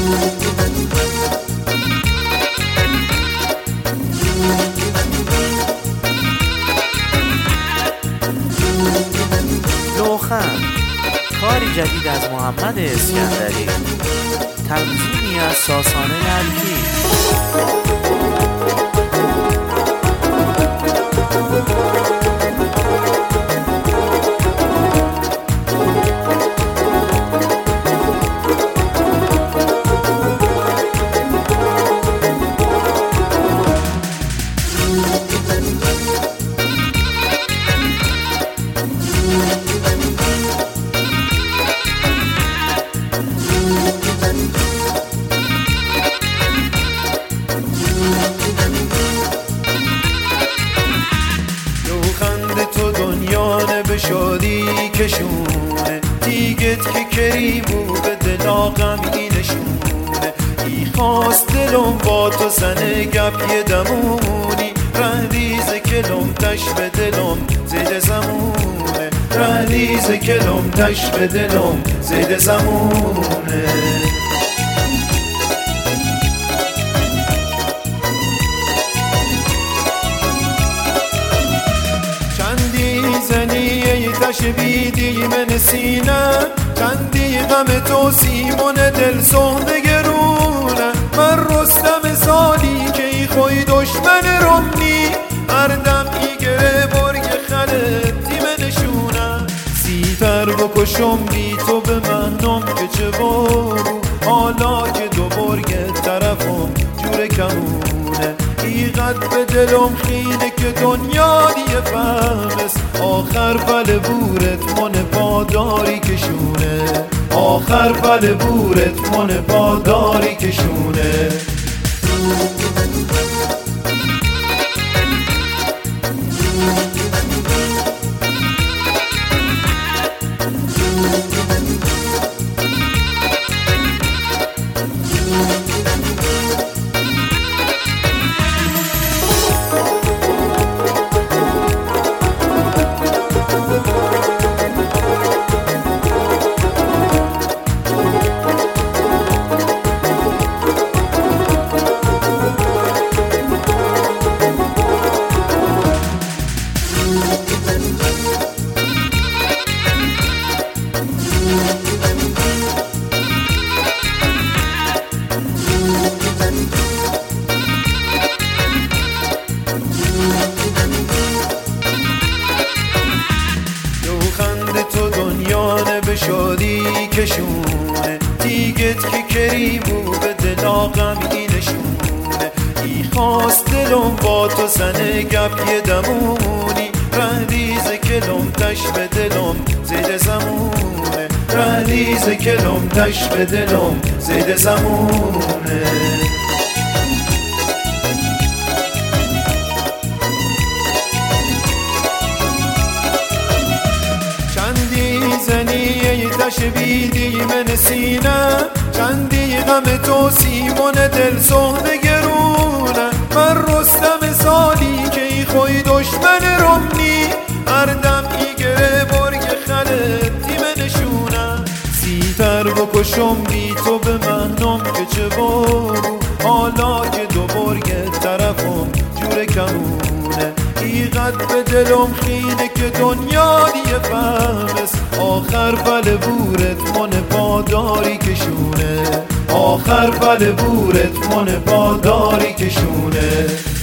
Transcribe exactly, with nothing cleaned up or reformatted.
لوخند، کاری جدید از محمد اسکندری، تنظیمی از ساسانه نلکی. تو دنیانه به شادی کشونه، دیگت که کریمو به دلا غمگینشونه. ای خواست دلم با تو سنه گپ یه دمونی، رهلیز کلم تش به دلم زید زمونه، رهلیز کلم تش به دلم زید زمونه. زنیه تش بیدی من سینه، چندی غم تو سیمون دل سخته گرونه. من رستم سالی که ای خوی دشمن رمنی، هر دم ای گره برگ خلطی منشونه. سیتر بکشم بی تو به مهنم که چه بارو، حالا که دو برگ طرفم جور کمونه. ایقد به دلم خینه که دنیا دیه فهمست، آخر بل بورت من پاداری کشونه، آخر بل بورت من پاداری کشونه. تو دنیانه به شادی کشونه، دیگت که کریمو به دلا غمگینشونه. ای خواست دلم با تو سنه گپ یه دمونی، رهلیز کلم تش به دلم زید زمونه، رهلیز کلم تش به دلم زید زمونه. زنیه تش بیدی من سینه، چندی غم تو سیمون دل سخته گرونه. من رستم سالی که ای خوی دشمن رمنی، هر دم ای گره برگ خلطی منشونه. سیتر بکشم بی تو به مهنم که چه بارو، حالا که دو برگ طرفم جور کمونه. ایقد به دلم خینه که دنیا دیه فهمست، آخر بل بورت من پاداری کشونه، آخر بل بورت من پاداری کشونه.